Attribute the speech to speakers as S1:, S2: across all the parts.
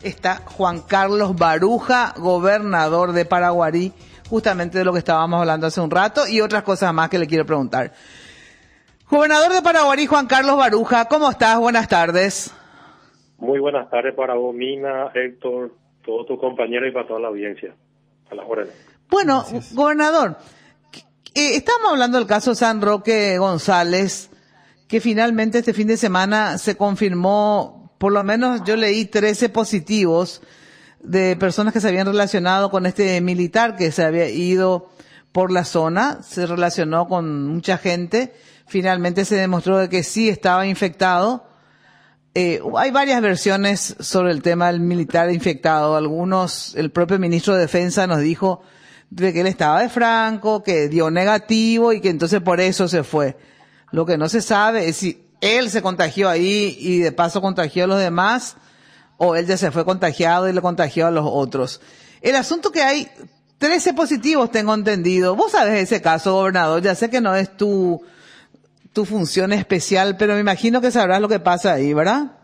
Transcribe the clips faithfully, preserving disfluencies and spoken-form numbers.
S1: está Juan Carlos Baruja, gobernador de Paraguarí, justamente de lo que estábamos hablando hace un rato y otras cosas más que le quiero preguntar. Gobernador de Paraguarí, Juan Carlos Baruja, ¿cómo estás? Buenas tardes.
S2: Muy buenas tardes para vos, Mina, Héctor, todos tus compañeros y para toda la audiencia. A las órdenes.
S1: Bueno,
S3: Gracias.
S1: Gobernador, eh, estamos hablando del caso San Roque González, que finalmente este fin de semana se confirmó, por lo menos yo leí trece positivos de personas que se habían relacionado con este militar que se había ido por la zona, se relacionó con mucha gente, finalmente se demostró de que sí estaba infectado. Eh, hay varias versiones sobre el tema del militar infectado. Algunos, el propio ministro de Defensa nos dijo de que él estaba de Franco, que dio negativo y que entonces por eso se fue. Lo que no se sabe es si él se contagió ahí y de paso contagió a los demás o él ya se fue contagiado y le contagió a los otros. El asunto que hay trece positivos, tengo entendido. Vos sabés ese caso, gobernador. Ya sé que no es tu tu función especial, pero me imagino que sabrás lo que pasa ahí, ¿verdad?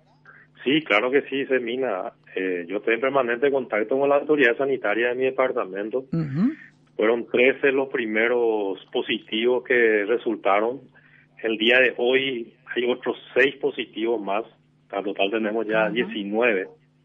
S2: Sí, claro que sí, Semina. Eh, yo estoy en permanente contacto con la autoridad sanitaria de mi departamento.
S1: Uh-huh.
S2: Fueron trece los primeros positivos que resultaron. El día de hoy hay otros seis positivos más. En total tenemos ya uh-huh. diecinueve.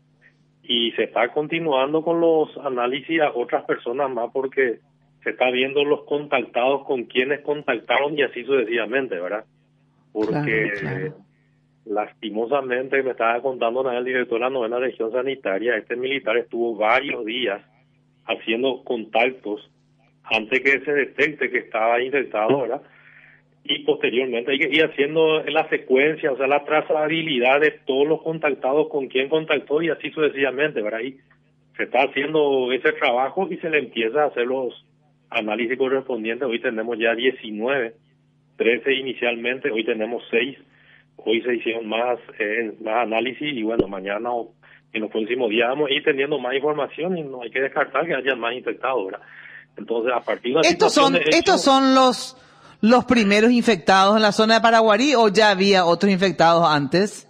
S2: Y se está continuando con los análisis a otras personas más porque se está viendo los contactados con quienes contactaron y así sucesivamente, ¿verdad? Porque claro, claro. lastimosamente me estaba contando el director de la novena región sanitaria, este militar estuvo varios días haciendo contactos antes que se detecte que estaba infectado, ¿verdad? Y posteriormente hay que ir haciendo la secuencia, o sea, la trazabilidad de todos los contactados con quien contactó y así sucesivamente, ¿verdad? Y se está haciendo ese trabajo y se le empieza a hacer los análisis correspondientes. Hoy tenemos ya diecinueve, trece inicialmente, hoy tenemos seis, hoy se hicieron más, eh, más análisis y bueno, mañana o en los próximos días vamos a ir teniendo más información y no hay que descartar que haya más infectados, ¿verdad? Entonces, a partir de la
S1: ¿Estos son,
S2: de hecho,
S1: estos son los, los primeros infectados en la zona de Paraguarí o ya había otros infectados antes?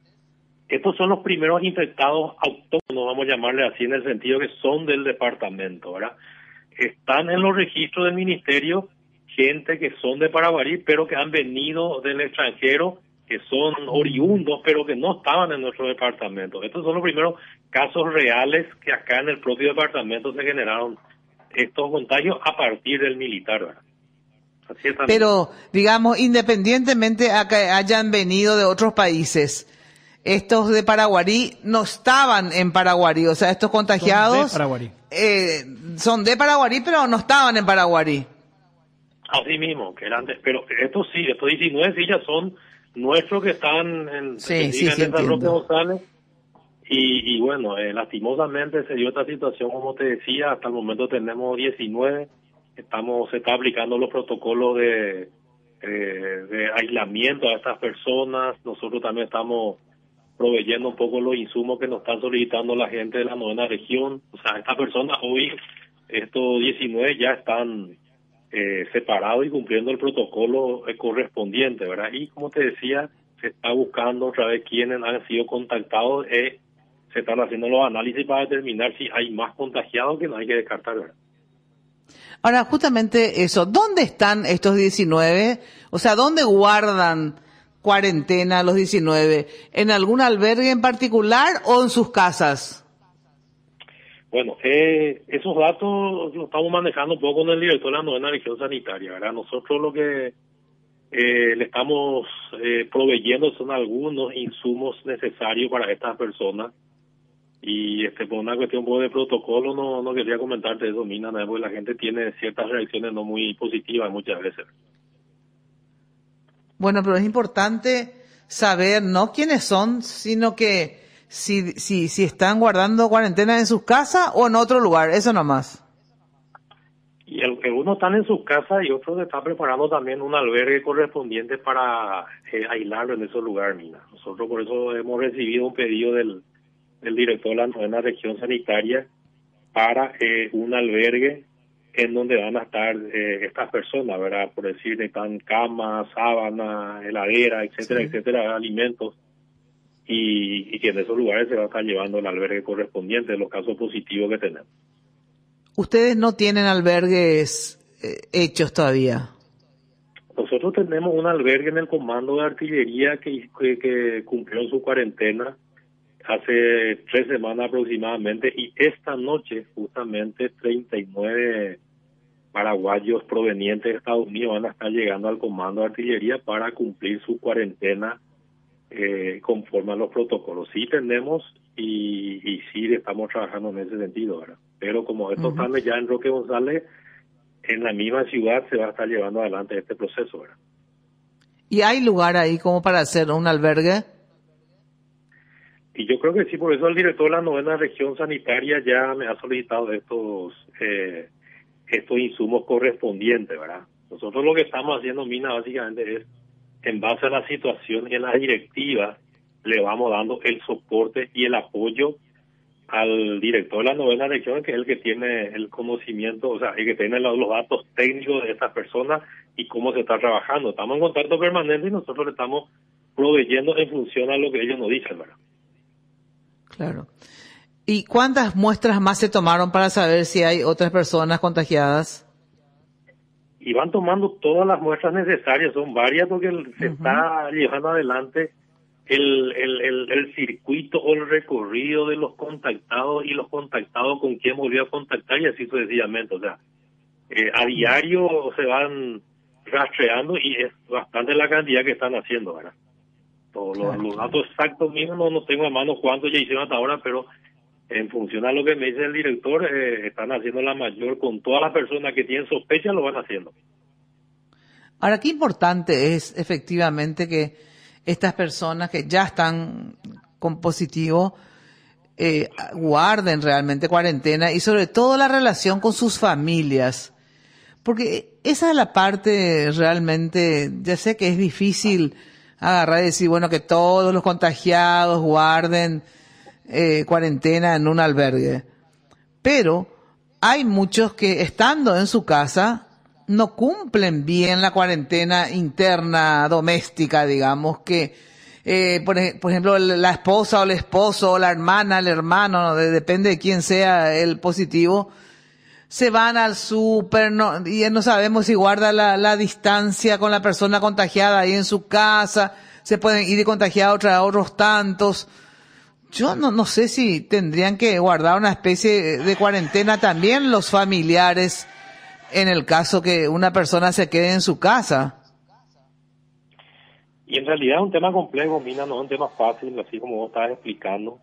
S2: Estos son los primeros infectados autóctonos, vamos a llamarle así, en el sentido que son del departamento, ¿verdad? Están en los registros del ministerio gente que son de Paraguarí, pero que han venido del extranjero, que son oriundos, pero que no estaban en nuestro departamento. Estos son los primeros casos reales que acá en el propio departamento se generaron estos contagios a partir del militar, ¿verdad? Así es.
S1: Pero, digamos, independientemente a que hayan venido de otros países, estos de Paraguarí no estaban en Paraguarí, o sea, estos contagiados
S3: son de Paraguarí,
S1: eh, son de Paraguarí, pero no estaban en Paraguarí.
S2: Así mismo, que eran de, pero estos sí, estos diecinueve sí ya son nuestros que están en,
S1: sí,
S2: que
S1: sí, sí,
S2: en San Roque González. Y, y bueno, eh, lastimosamente se dio esta situación, como te decía, hasta el momento tenemos diecinueve, estamos, se está aplicando los protocolos de, eh, de aislamiento a estas personas, nosotros también estamos proveyendo un poco los insumos que nos están solicitando la gente de la novena región. O sea, estas personas hoy, estos diecinueve ya están eh, separados y cumpliendo el protocolo eh, correspondiente, ¿verdad? Y como te decía, se está buscando otra vez quiénes han sido contactados, eh, se están haciendo los análisis para determinar si hay más contagiados que no hay que descartar, ¿verdad?
S1: Ahora, justamente eso, ¿dónde están estos diecinueve? O sea, ¿dónde guardan cuarentena los diecinueve? ¿En algún albergue en particular o en sus casas?
S2: Bueno, eh, esos datos los estamos manejando un poco con el director de la novena región sanitaria, ¿verdad? Nosotros lo que eh, le estamos eh, proveyendo son algunos insumos necesarios para estas personas. Y este por una cuestión de protocolo no no quería comentarte eso, Mina, porque la gente tiene ciertas reacciones no muy positivas muchas veces.
S1: Bueno, pero es importante saber no quiénes son, sino que si si si están guardando cuarentena en sus casas o en otro lugar, eso nomás.
S2: Y algunos están en sus casas y otros están preparando también un albergue correspondiente para eh, aislarlo en esos lugares, Mina. Nosotros por eso hemos recibido un pedido del el director de la novena región sanitaria para eh, un albergue en donde van a estar eh, estas personas, ¿verdad? Por decir, están camas, sábanas, heladera, etcétera, sí. etcétera, alimentos. y, y que en esos lugares se va a estar llevando el albergue correspondiente, los casos positivos que tenemos.
S1: Ustedes no tienen albergues eh, hechos todavía.
S2: Nosotros tenemos un albergue en el Comando de Artillería que, que, que cumplió su cuarentena hace tres semanas aproximadamente, y esta noche justamente treinta y nueve paraguayos provenientes de Estados Unidos van a estar llegando al Comando de Artillería para cumplir su cuarentena eh, conforme a los protocolos. Sí tenemos y, y sí estamos trabajando en ese sentido, ¿verdad? Pero como estos uh-huh. están ya en Roque González, en la misma ciudad se va a estar llevando adelante este proceso, ¿verdad?
S1: ¿Y hay lugar ahí como para hacer un albergue?
S2: Y yo creo que sí, por eso el director de la novena región sanitaria ya me ha solicitado estos eh, estos insumos correspondientes, ¿verdad? Nosotros lo que estamos haciendo, Mina, básicamente es, en base a la situación y en la directiva, le vamos dando el soporte y el apoyo al director de la novena región, que es el que tiene el conocimiento, o sea, el que tiene los, los datos técnicos de estas personas y cómo se está trabajando. Estamos en contacto permanente y nosotros le estamos proveyendo en función a lo que ellos nos dicen, ¿verdad?
S1: Claro. ¿Y cuántas muestras más se tomaron para saber si hay otras personas contagiadas?
S2: Y van tomando todas las muestras necesarias, son varias, porque el, se uh-huh. está llevando adelante el, el, el, el circuito o el recorrido de los contactados y los contactados con quien volvió a contactar y así sucesivamente. O sea, eh, a diario se van rastreando y es bastante la cantidad que están haciendo, ¿verdad? Todos los, los datos exactos mismos no, no tengo a mano cuántos ya hicieron hasta ahora, pero en función a lo que me dice el director, eh, están haciendo la mayor con todas las personas que tienen sospecha, lo van haciendo.
S1: Ahora, qué importante es efectivamente que estas personas que ya están con positivo eh, guarden realmente cuarentena y sobre todo la relación con sus familias. Porque esa es la parte realmente, ya sé que es difícil agarrar y decir, bueno, que todos los contagiados guarden eh, cuarentena en un albergue. Pero hay muchos que estando en su casa no cumplen bien la cuarentena interna doméstica, digamos, que eh, por, por ejemplo la esposa o el esposo o la hermana, el hermano, no, de, depende de quién sea el positivo, se van al súper no, y no sabemos si guarda la, la distancia con la persona contagiada ahí en su casa, se pueden ir y contagiar a otros, a otros tantos. Yo no, no sé si tendrían que guardar una especie de cuarentena también los familiares en el caso que una persona se quede en su casa.
S2: Y en realidad es un tema complejo, Mina, no es un tema fácil, así como vos estabas explicando.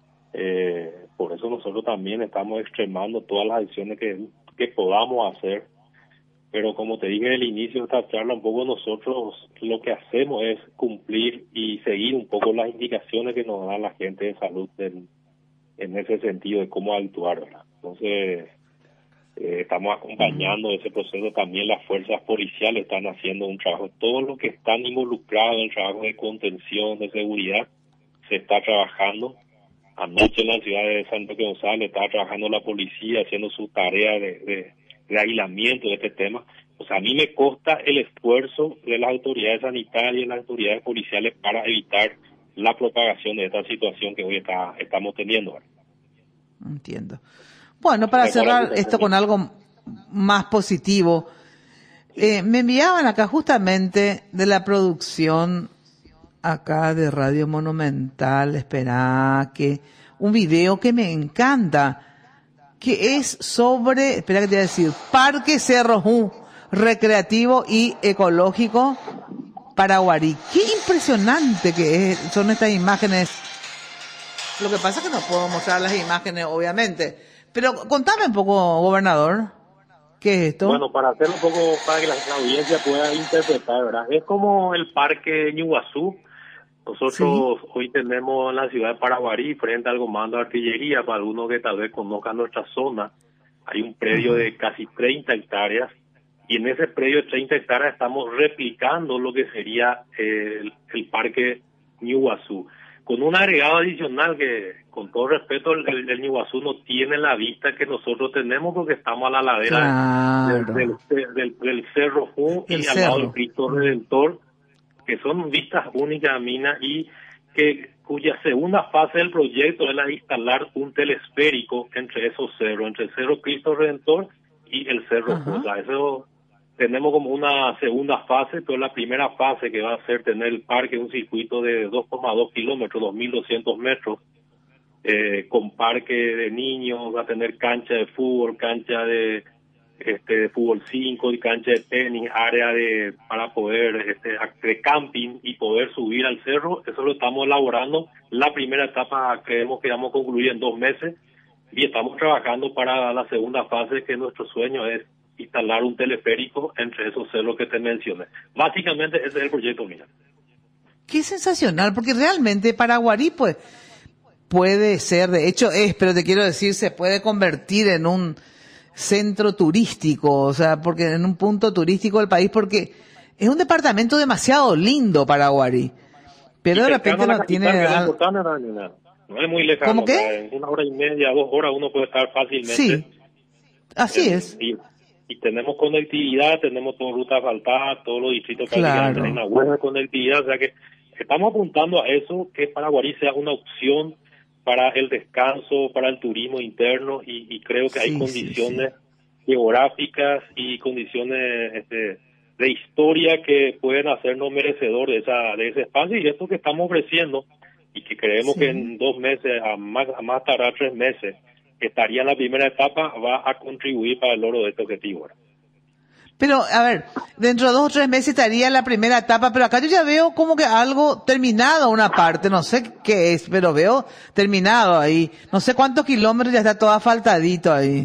S2: Eh, por eso nosotros también estamos extremando todas las acciones que, que podamos hacer. Pero como te dije al inicio de esta charla, un poco nosotros lo que hacemos es cumplir y seguir un poco las indicaciones que nos da la gente de salud en, en ese sentido de cómo actuar, ¿verdad? Entonces, eh, estamos acompañando ese proceso. También las fuerzas policiales están haciendo un trabajo. Todos los que están involucrados en el trabajo de contención, de seguridad, se está trabajando. Anoche en la ciudad de San Roque González estaba trabajando la policía haciendo su tarea de, de, de aislamiento de este tema. O sea, a mí me consta el esfuerzo de las autoridades sanitarias y las autoridades policiales para evitar la propagación de esta situación que hoy está, estamos teniendo.
S1: Entiendo. Bueno, para cerrar esto con algo más positivo, eh, me enviaban acá justamente de la producción acá de Radio Monumental, espera, que un video que me encanta, que es sobre, espera que te voy a decir, Parque Cerro Ju, recreativo y ecológico Paraguarí. Qué impresionante que es, son estas imágenes. Lo que pasa es que no puedo mostrar las imágenes, obviamente. Pero contame un poco, gobernador, ¿qué es esto?
S2: Bueno, para hacerlo un poco, para que la, la audiencia pueda interpretar, ¿verdad? Es como el Parque Ñuguazú. Nosotros sí. Hoy tenemos en la ciudad de Paraguarí, frente al Comando de Artillería, para algunos que tal vez conozcan nuestra zona, hay un predio uh-huh. de casi treinta hectáreas, y en ese predio de treinta hectáreas estamos replicando lo que sería el, el Parque Ñuguazú, con un agregado adicional que, con todo respeto, el, el, el Ñuguazú no tiene la vista que nosotros tenemos porque estamos a la ladera
S1: claro.
S2: del, del, del, del Cerro Ju y al lado del Cristo Redentor, que son vistas únicas, Mina, y que cuya segunda fase del proyecto es la de instalar un telesférico entre esos cerros, entre el Cerro Cristo Redentor y el Cerro Josa. Eso tenemos como una segunda fase, pero la primera fase que va a ser tener el parque, un circuito de dos coma dos kilómetros, dos mil doscientos metros, eh, con parque de niños, va a tener cancha de fútbol, cancha de este de fútbol cinco y cancha de tenis, área de para poder este de camping y poder subir al cerro. Eso lo estamos elaborando. La primera etapa creemos que vamos a concluir en dos meses y estamos trabajando para la segunda fase, que nuestro sueño es instalar un teleférico entre esos cerros que te mencioné. Básicamente ese es el proyecto, mira.
S1: Qué sensacional, porque realmente Paraguarí pues puede ser, de hecho es, pero te quiero decir, se puede convertir en un centro turístico, o sea, porque en un punto turístico del país, porque es un departamento demasiado lindo, Paraguarí, pero de repente no tiene...
S2: Al... No es muy lejano.
S1: ¿Cómo qué?
S2: O sea, en una hora y media, dos horas uno puede estar fácilmente.
S1: Sí, así
S2: en,
S1: es.
S2: Y, y tenemos conectividad, tenemos toda ruta asfaltada, todos los distritos
S1: claro.
S2: prácticamente tienen una buena conectividad, o sea que estamos apuntando a eso, que Paraguarí sea una opción para el descanso, para el turismo interno, y, y creo que hay
S1: sí,
S2: condiciones
S1: sí, sí.
S2: geográficas y condiciones este, de historia que pueden hacernos merecedores de, esa, de ese espacio, y esto que estamos ofreciendo, y que creemos sí. que en dos meses, a más, a más tardar tres meses, que estaría en la primera etapa, va a contribuir para el logro de este objetivo.
S1: Pero, a ver, dentro de dos o tres meses estaría la primera etapa, pero acá yo ya veo como que algo terminado, una parte, no sé qué es, pero veo terminado ahí. No sé cuántos kilómetros, ya está todo asfaltadito ahí.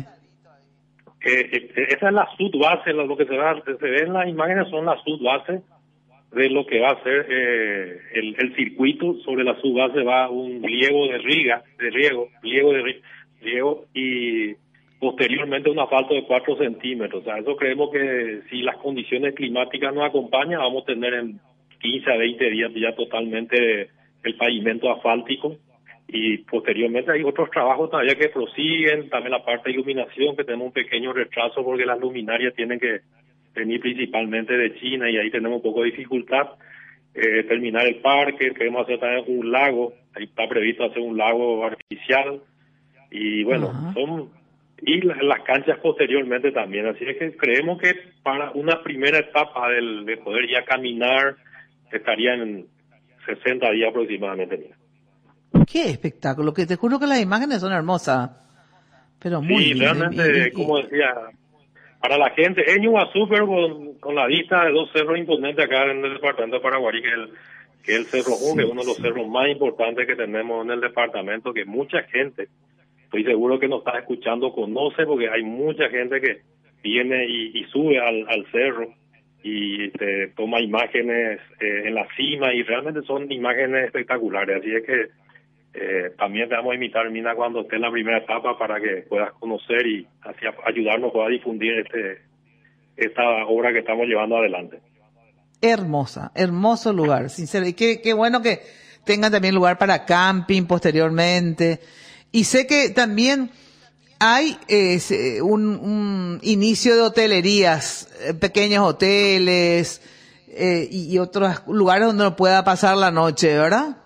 S2: Eh, eh, esa es la subbase, lo que se, va, se ve en las imágenes son las subbase de lo que va a ser eh, el, el circuito. Sobre la subbase va un pliego de riega, de riego, pliego de riego y posteriormente un asfalto de cuatro centímetros. O sea, eso creemos que si las condiciones climáticas nos acompañan, vamos a tener en quince a veinte días ya totalmente el pavimento asfáltico, y posteriormente hay otros trabajos todavía que prosiguen, también la parte de iluminación, que tenemos un pequeño retraso porque las luminarias tienen que venir principalmente de China y ahí tenemos un poco de dificultad. Eh, terminar el parque, queremos hacer también un lago, ahí está previsto hacer un lago artificial, y bueno, uh-huh. son y la, las canchas posteriormente también, así es que creemos que para una primera etapa del, de poder ya caminar estaría en sesenta días aproximadamente. Mira.
S1: Qué espectáculo, que te juro que las imágenes son hermosas, pero muy
S2: sí,
S1: lindas.
S2: realmente, y, y, como decía, para la gente, en Iguazú, pero con, con la vista de dos cerros imponentes acá en el departamento de Paraguarí, que es el, que es el Cerro Junque, sí, uno de los sí. cerros más importantes que tenemos en el departamento, que mucha gente, estoy seguro que nos está escuchando, conoce, porque hay mucha gente que viene y, y sube al, al cerro y te toma imágenes eh, en la cima, y realmente son imágenes espectaculares. Así es que eh, también te vamos a invitar, Mina, cuando esté en la primera etapa, para que puedas conocer y así ayudarnos a difundir este esta obra que estamos llevando adelante.
S1: Hermosa, hermoso lugar, sincero, y qué, qué bueno que tengan también lugar para camping posteriormente. Y sé que también hay eh, un, un inicio de hotelerías, eh, pequeños hoteles eh, y, y otros lugares donde uno pueda pasar la noche, ¿verdad?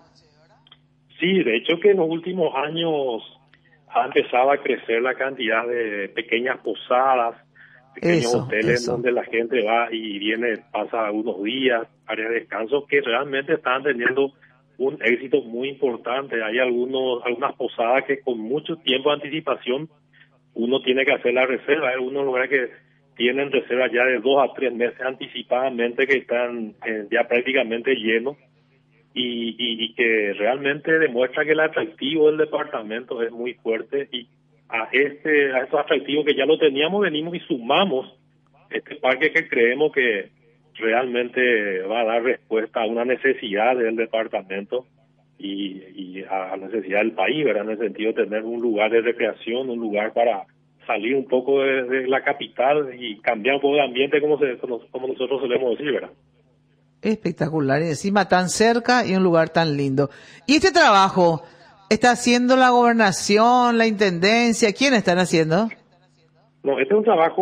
S2: Sí, de hecho que en los últimos años ha empezado a crecer la cantidad de pequeñas posadas, pequeños eso, hoteles eso. donde la gente va y viene, pasa unos días, áreas de descanso, que realmente están teniendo un éxito muy importante. Hay algunos algunas posadas que con mucho tiempo de anticipación uno tiene que hacer la reserva. Hay algunos lugares que tienen reservas ya de dos a tres meses anticipadamente, que están eh, ya prácticamente llenos, y, y, y que realmente demuestra que el atractivo del departamento es muy fuerte, y a este a estos atractivos que ya lo teníamos venimos y sumamos este parque que creemos que realmente va a dar respuesta a una necesidad del departamento y, y a la necesidad del país, ¿verdad? En el sentido de tener un lugar de recreación, un lugar para salir un poco de, de la capital y cambiar un poco de ambiente, como, se, como, como nosotros solemos decir, ¿verdad?
S1: Espectacular, y encima tan cerca y un lugar tan lindo. ¿Y este trabajo está haciendo la gobernación, la intendencia? ¿Quién están haciendo?
S2: No, este es un trabajo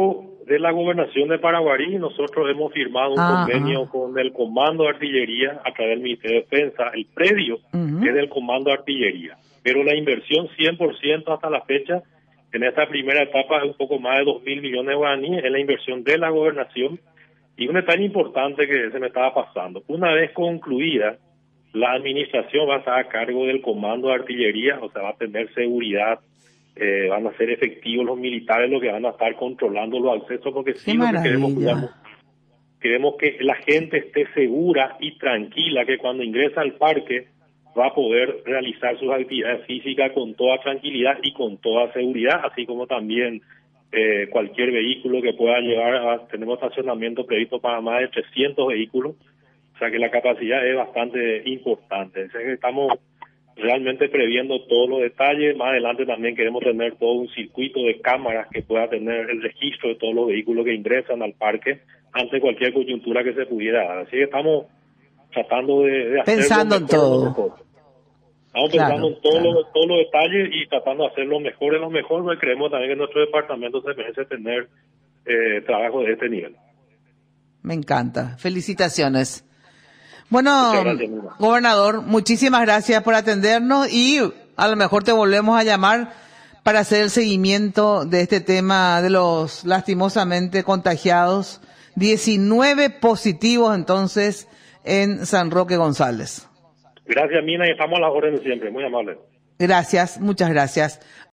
S2: de la gobernación de Paraguarí. Nosotros hemos firmado un
S1: ah,
S2: convenio
S1: ah.
S2: con el Comando de Artillería a través del Ministerio de Defensa. El predio
S1: Uh-huh.
S2: es del Comando de Artillería, pero la inversión cien por ciento hasta la fecha en esta primera etapa es un poco más de dos mil millones de guaraníes, es la inversión de la gobernación. Y un detalle importante que se me estaba pasando, una vez concluida, la administración va a estar a cargo del Comando de Artillería, o sea, va a tener seguridad, eh, van a ser efectivos los militares los que van a estar controlando los accesos, porque sí, lo que queremos, digamos, queremos que la gente esté segura y tranquila, que cuando ingresa al parque va a poder realizar sus actividades físicas con toda tranquilidad y con toda seguridad, así como también eh, cualquier vehículo que pueda llevar, a, tenemos estacionamiento previsto para más de trescientos vehículos, o sea que la capacidad es bastante importante. O sea que estamos realmente previendo todos los detalles. Más adelante también queremos tener todo un circuito de cámaras que pueda tener el registro de todos los vehículos que ingresan al parque ante cualquier coyuntura que se pudiera dar. Así que estamos tratando de, de hacer
S1: pensando en todo.
S2: Estamos
S1: claro,
S2: pensando en todos
S1: claro.
S2: los, todos los detalles y tratando de hacer lo mejor de lo mejor, porque creemos también que nuestro departamento se merece tener eh, trabajo de este nivel.
S1: Me encanta. Felicitaciones. Bueno,
S2: gracias,
S1: gobernador, muchísimas gracias por atendernos y a lo mejor te volvemos a llamar para hacer el seguimiento de este tema de los lastimosamente contagiados. diecinueve positivos entonces en San Roque González.
S2: Gracias, Mina, y estamos a las órdenes siempre. Muy amable.
S1: Gracias, muchas gracias.